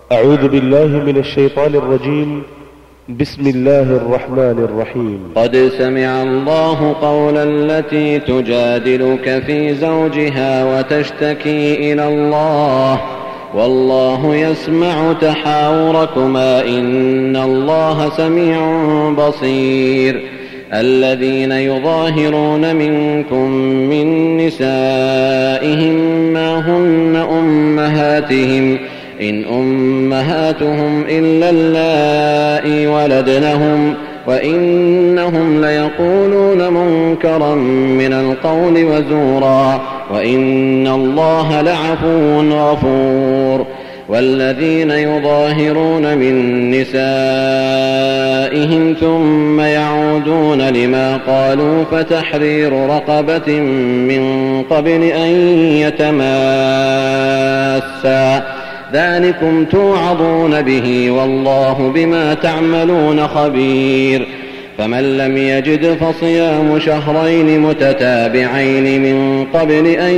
أعوذ بالله من الشيطان الرجيم. بسم الله الرحمن الرحيم. قد سمع الله قول التي تجادلك في زوجها وتشتكي إلى الله والله يسمع تحاوركما إن الله سميع بصير. الذين يظاهرون منكم من نسائهم ما هن أمهاتهم إن أمهاتهم إلا اللائي ولدنهم وإنهم ليقولون منكرا من القول وزورا وإن الله لعفو غفور. والذين يظاهرون من نسائهم ثم يعودون لما قالوا فتحرير رقبة من قبل أن يتماسا ذلكم توعظون به والله بما تعملون خبير. فمن لم يجد فصيام شهرين متتابعين من قبل أن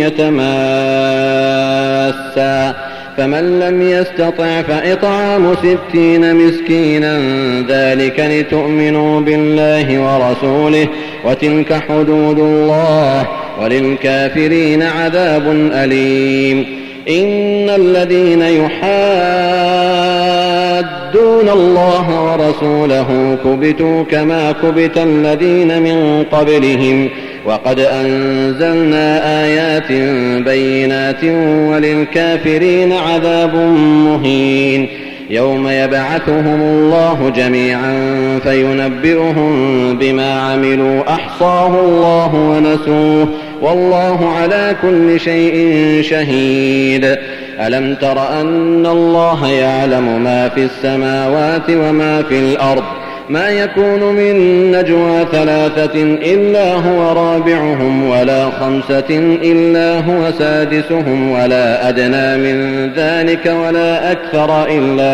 يتماسا فمن لم يستطع فإطعام 60 مسكينا ذلك لتؤمنوا بالله ورسوله وتلك حدود الله وللكافرين عذاب أليم. إن الذين يحادون الله ورسوله كبتوا كما كبت الذين من قبلهم وقد أنزلنا آيات بينات وللكافرين عذاب مهين. يوم يبعثهم الله جميعا فينبئهم بما عملوا أحصاه الله ونسوه والله على كل شيء شهيد. ألم تر أن الله يعلم ما في السماوات وما في الأرض ما يكون من نجوى 3 إلا هو رابعهم ولا 5 إلا هو سادسهم ولا أدنى من ذلك ولا أكثر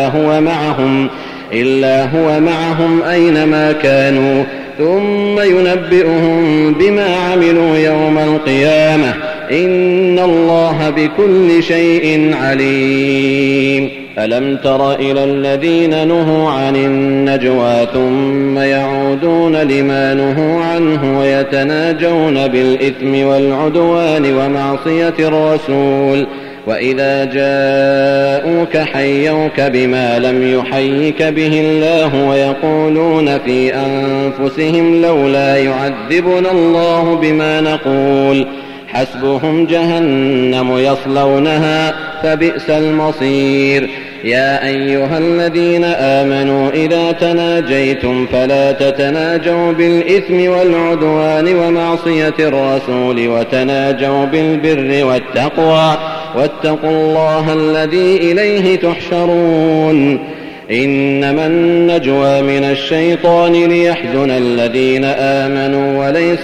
إلا هو معهم أينما كانوا ثم ينبئهم بما عملوا يوم القيامة إن الله بكل شيء عليم. ألم تر إلى الذين نهوا عن النجوى ثم يعودون لما نهوا عنه ويتناجون بالإثم والعدوان ومعصية الرسول وإذا جاءوك حيوك بما لم يحيك به الله ويقولون في أنفسهم لولا يعذبنا الله بما نقول حسبهم جهنم يصلونها فبئس المصير. يا أيها الذين آمنوا إذا تناجيتم فلا تتناجوا بالإثم والعدوان ومعصية الرسول وتناجوا بالبر والتقوى واتقوا الله الذي إليه تحشرون. إنما النجوى من الشيطان ليحزن الذين آمنوا وليس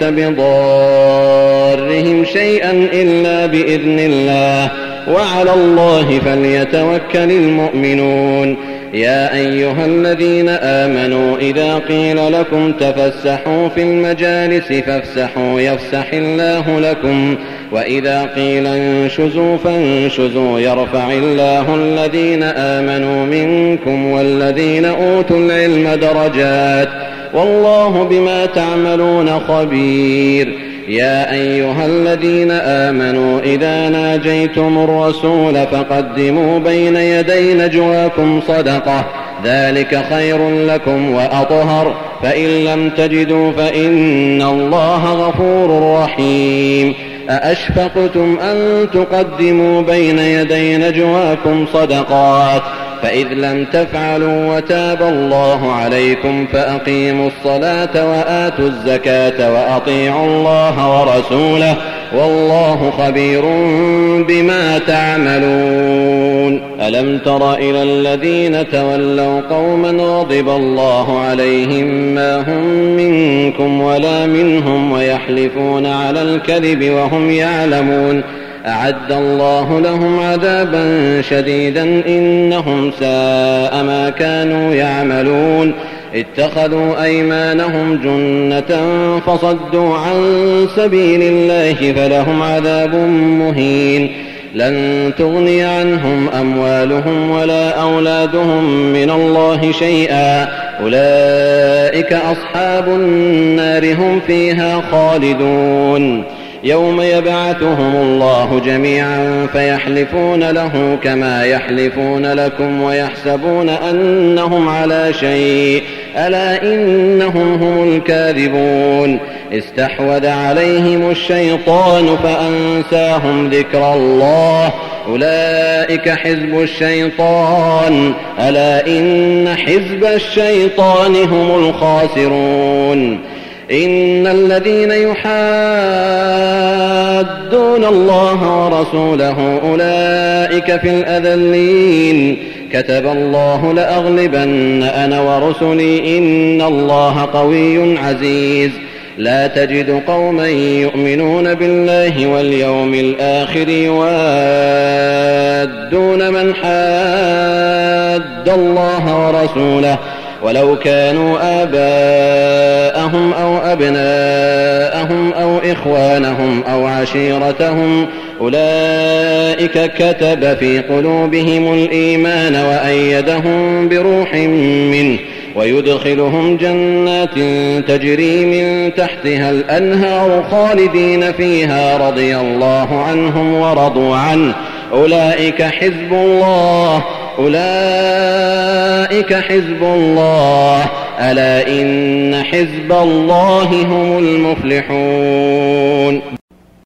بضارهم شيئا إلا بإذن الله وعلى الله فليتوكل المؤمنون. يا أيها الذين آمنوا إذا قيل لكم تفسحوا في المجالس فافسحوا يفسح الله لكم وإذا قيل انشزوا فانشزوا يرفع الله الذين آمنوا منكم والذين أوتوا العلم درجات والله بما تعملون خبير. يا أيها الذين آمنوا إذا ناجيتم الرسول فقدموا بين يدي نجواكم صدقة ذلك خير لكم وأطهر فإن لم تجدوا فإن الله غفور رحيم. أأشفقتم أن تقدموا بين يدي نجواكم صدقات فإذ لم تفعلوا وتاب الله عليكم فأقيموا الصلاة وآتوا الزكاة وأطيعوا الله ورسوله والله خبير بما تعملون. ألم تر إلى الذين تولوا قوما غضب الله عليهم ما هم منكم ولا منهم ويحلفون على الكذب وهم يعلمون أعد الله لهم عذابا شديدا إنهم ساء ما كانوا يعملون. اتخذوا أيمانهم جنة فصدوا عن سبيل الله فلهم عذاب مهين. لن تغني عنهم أموالهم ولا أولادهم من الله شيئا أولئك أصحاب النار هم فيها خالدون يوم يبعثهم الله جميعا فيحلفون له كما يحلفون لكم ويحسبون أنهم على شيء ألا إنهم هم الكاذبون استحوذ عليهم الشيطان فأنساهم ذكر الله أولئك حزب الشيطان ألا إن حزب الشيطان هم الخاسرون إن الذين يحادون الله ورسوله أولئك في الأذلين كتب الله لأغلبن أنا ورسلي إن الله قوي عزيز لا تجد قوما يؤمنون بالله واليوم الآخر يوادون من حاد الله ورسوله ولو كانوا آباءهم أو أبناءهم أو إخوانهم أو عشيرتهم أولئك كتب في قلوبهم الإيمان وأيدهم بروح منه ويدخلهم جنات تجري من تحتها الأنهار خالدين فيها رضي الله عنهم ورضوا عنه أولئك حزب الله ألا إن حزب الله هم المفلحون